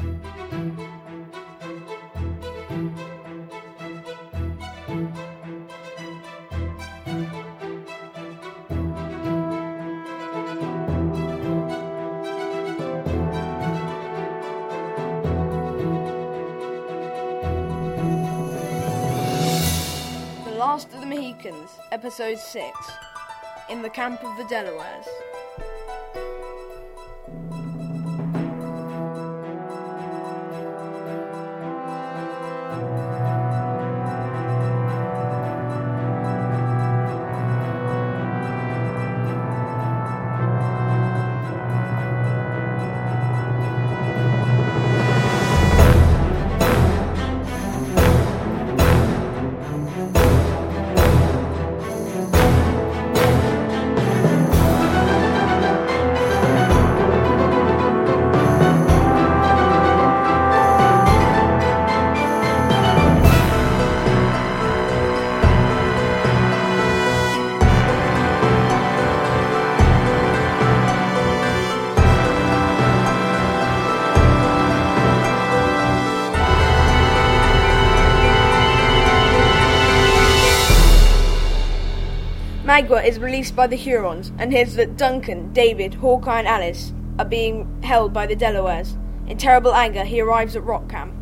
Last of the Mohicans, Episode 6, In the Camp of the Delawares. Magua is released by the Hurons and hears that Duncan, David, Hawkeye and Alice are being held by the Delawares. In terrible anger, he arrives at Rock Camp.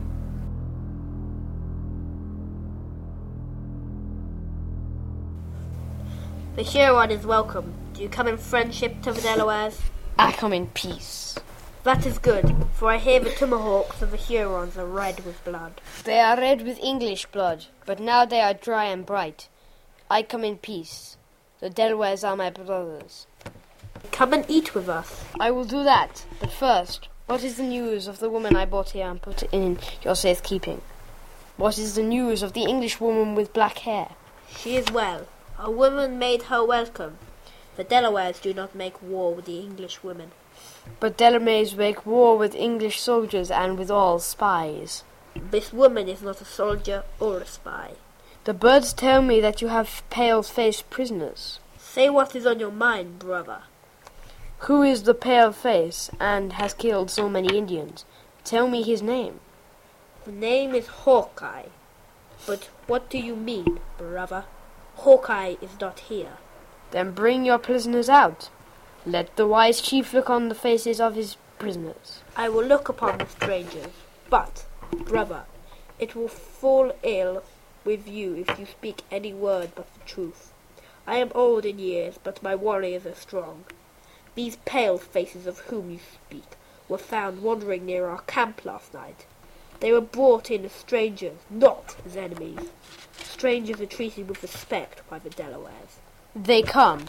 The Huron is welcome. Do you come in friendship to the Delawares? I come in peace. That is good, for I hear the tomahawks of the Hurons are red with blood. They are red with English blood, but now they are dry and bright. I come in peace. The Delawares are my brothers. Come and eat with us. I will do that, but first, what is the news of the woman I brought here and put in your safekeeping? What is the news of the English woman with black hair? She is well. A woman made her welcome. The Delawares do not make war with the English women. But Delawares make war with English soldiers and with all spies. This woman is not a soldier or a spy. The birds tell me that you have pale-faced prisoners. Say what is on your mind, brother. Who is the pale-face and has killed so many Indians? Tell me his name. The name is Hawkeye. But what do you mean, brother? Hawkeye is not here. Then bring your prisoners out. Let the wise chief look on the faces of his prisoners. I will look upon the strangers. But, brother, it will fall ill with you if you speak any word but the truth. I am old in years, but my warriors are strong. These pale faces of whom you speak were found wandering near our camp last night. They were brought in as strangers, not as enemies. Strangers are treated with respect by the Delawares. They come.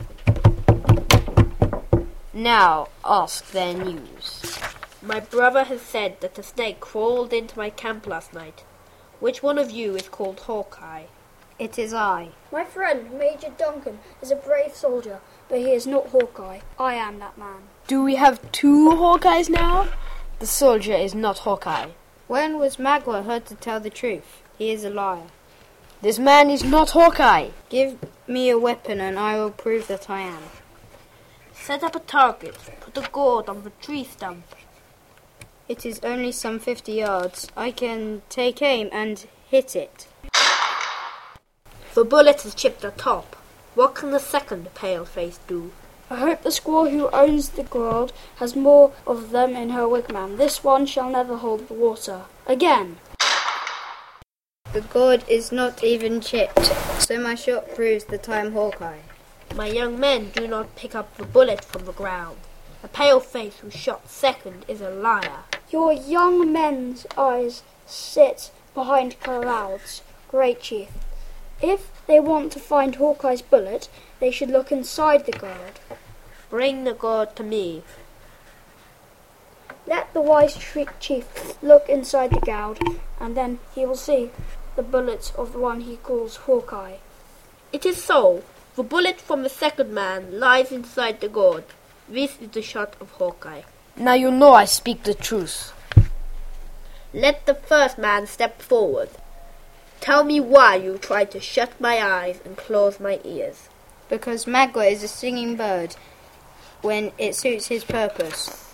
Now ask their news. My brother has said that a snake crawled into my camp last night. Which one of you is called Hawkeye? It is I. My friend, Major Duncan, is a brave soldier, but he is not Hawkeye. I am that man. Do we have two Hawkeyes now? The soldier is not Hawkeye. When was Magua heard to tell the truth? He is a liar. This man is not Hawkeye. Give me a weapon and I will prove that I am. Set up a target. Put a gourd on the tree stump. It is only some 50 yards. I can take aim and hit it. The bullet has chipped the top. What can the second pale-face do? I hope the squaw who owns the gourd has more of them in her wigwam. This one shall never hold the water. Again. The gourd is not even chipped, so my shot proves that I am Hawkeye. My young men do not pick up the bullet from the ground. A pale-face who shot second is a liar. Your young men's eyes sit behind clouds, great chief. If they want to find Hawkeye's bullet, they should look inside the gourd. Bring the gourd to me. Let the wise chief look inside the gourd, and then he will see the bullet of the one he calls Hawkeye. It is so. The bullet from the second man lies inside the gourd. This is the shot of Hawkeye. Now you know I speak the truth. Let the first man step forward. Tell me why you tried to shut my eyes and close my ears. Because Magua is a singing bird when it suits his purpose.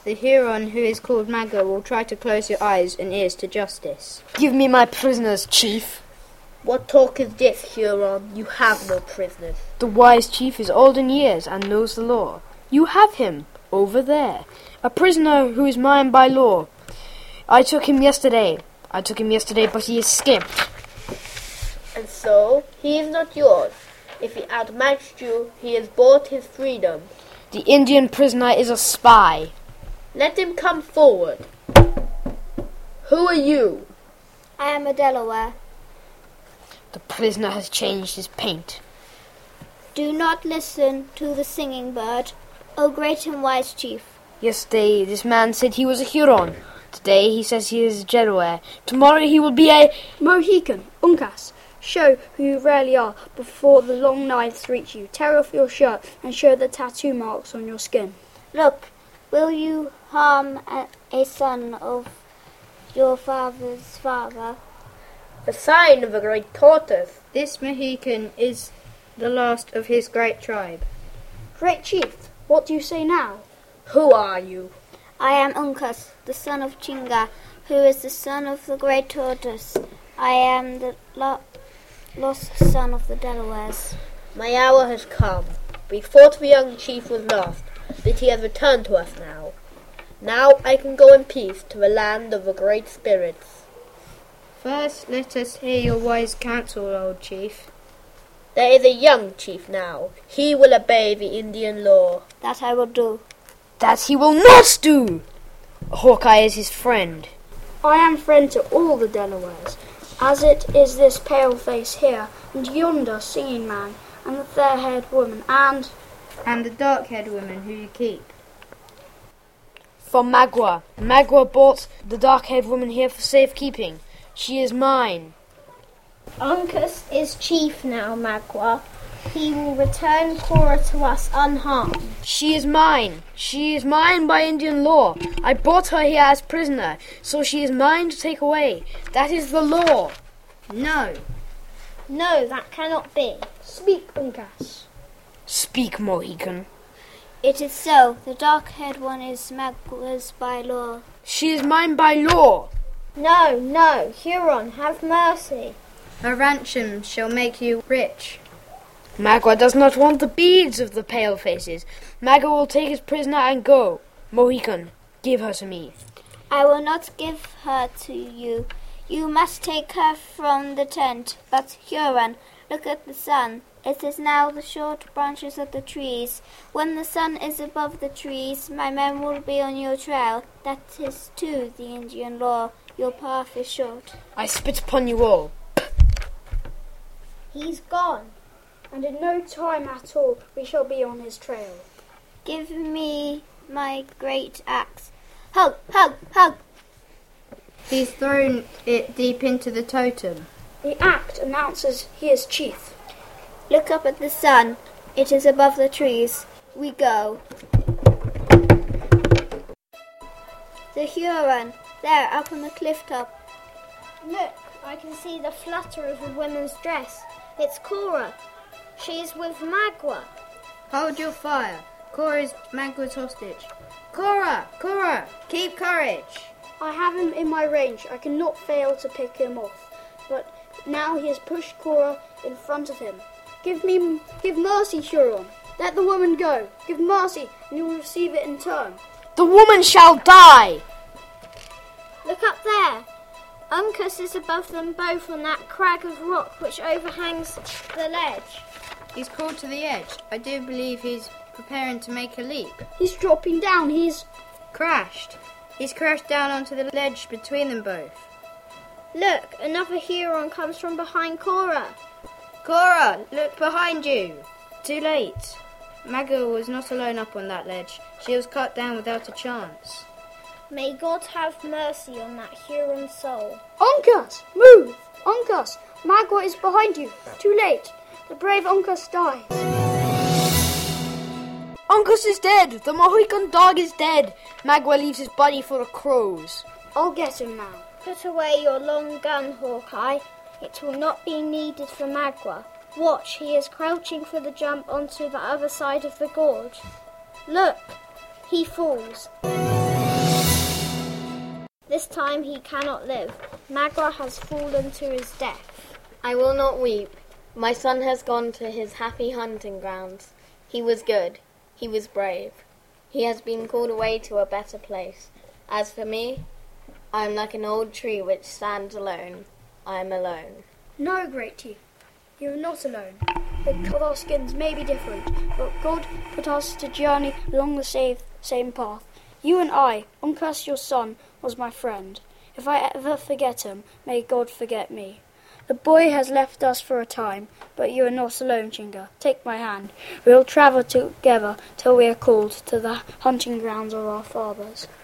The Huron who is called Magua will try to close your eyes and ears to justice. Give me my prisoners, chief. What talk is this, Huron? You have no prisoners. The wise chief is old in years and knows the law. You have him, over there. A prisoner who is mine by law. I took him yesterday, but he escaped. And so, he is not yours. If he outmatched you, he has bought his freedom. The Indian prisoner is a spy. Let him come forward. Who are you? I am a Delaware. The prisoner has changed his paint. Do not listen to the singing bird, O great and wise chief. Yesterday this man said he was a Huron. Today he says he is a Delaware. Tomorrow he will be a Mohican, Uncas, show who you really are before the long knives reach you. Tear off your shirt and show the tattoo marks on your skin. Look, will you harm a son of your father's father? The sign of a great tortoise. This Mohican is the last of his great tribe. Great chief, what do you say now? Who are you? I am Uncas, the son of Chinga, who is the son of the great tortoise. I am the lost son of the Delawares. My hour has come. We thought the young chief was lost, but he has returned to us now. Now I can go in peace to the land of the great spirits. First, let us hear your wise counsel, old chief. There is a young chief now. He will obey the Indian law. That I will do. That he will not do! Hawkeye is his friend. I am friend to all the Delawares, as it is this pale face here, and yonder singing man, and the fair-haired woman, and the dark-haired woman who you keep. From Magua. Magua bought the dark-haired woman here for safekeeping. She is mine. Uncas is chief now, Magua. He will return Cora to us unharmed. She is mine. She is mine by Indian law. I bought her here as prisoner, so she is mine to take away. That is the law. No. No, that cannot be. speak, Uncas. Speak, Mohican. It is so. The dark-haired one is Magua's by law. She is mine by law. No, no, Huron, have mercy. A ransom shall make you rich. Magua does not want the beads of the pale faces. Magua will take his prisoner and go. Mohican, give her to me. I will not give her to you. You must take her from the tent. But, Huron, look at the sun. It is now the short branches of the trees. When the sun is above the trees, my men will be on your trail. That is, too, the Indian law. Your path is short. I spit upon you all. He's gone. And in no time at all we shall be on his trail. Give me my great axe. Hug, hug, hug. He's thrown it deep into the totem. The act announces he is chief. Look up at the sun. It is above the trees. We go. The Huron, there, up on the cliff top. Look, I can see the flutter of a woman's dress. It's Cora. She's with Magua. Hold your fire. Cora is Magua's hostage. Cora! Cora! Keep courage! I have him in my range. I cannot fail to pick him off. But now he has pushed Cora in front of him. Give mercy, Huron. Let the woman go. Give mercy, and you will receive it in turn. The woman shall die! Look up there. Uncas is above them both on that crag of rock which overhangs the ledge. He's crawled to the edge. I do believe he's preparing to make a leap. He's dropping down. He's Crashed. He's crashed down onto the ledge between them both. Look, another Huron comes from behind Cora. Cora, look behind you. Too late. Magua was not alone up on that ledge. She was cut down without a chance. May God have mercy on that Huron soul. Uncas, move! Uncas, Magua is behind you. Too late. The brave Uncas dies. Uncas is dead! The Mohican dog is dead! Magua leaves his body for the crows. I'll get him now. Put away your long gun, Hawkeye. It will not be needed for Magua. Watch, he is crouching for the jump onto the other side of the gorge. Look, he falls. This time he cannot live. Magua has fallen to his death. I will not weep. My son has gone to his happy hunting grounds. He was good. He was brave. He has been called away to a better place. As for me, I am like an old tree which stands alone. I am alone. No, Great Chief, you are not alone. The colour of our skins may be different, but God put us to journey along the same path. You and I, Uncas your son, was my friend. If I ever forget him, may God forget me. The boy has left us for a time, but you are not alone, Chinga. Take my hand. We will travel together till we are called to the hunting grounds of our fathers.